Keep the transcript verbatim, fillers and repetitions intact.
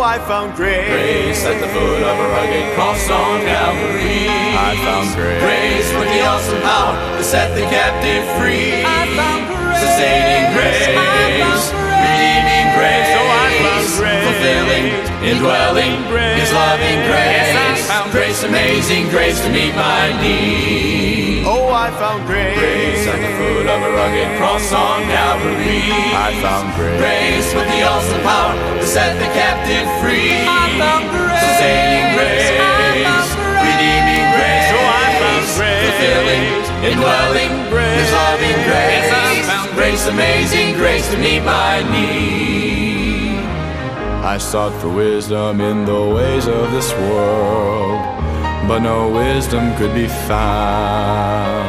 I found grace, grace at the foot of a rugged cross on Calvary. I found grace, grace with the awesome power to set the captive free. I found grace, sustaining grace, I found grace, redeeming grace, so I found grace, fulfilling, indwelling, grace, His loving grace, yes, I found grace, amazing grace to meet my need. oh, I found grace, grace at the foot of a rugged cross on Calvary. I found grace, grace with the awesome power to set the captive free. I found grace, sustaining grace, I found grace, redeeming grace, so I found grace, fulfilling, indwelling, grace, His loving grace, yes, I found grace, amazing grace to meet my need. I sought for wisdom in the ways of this world, but no wisdom could be found.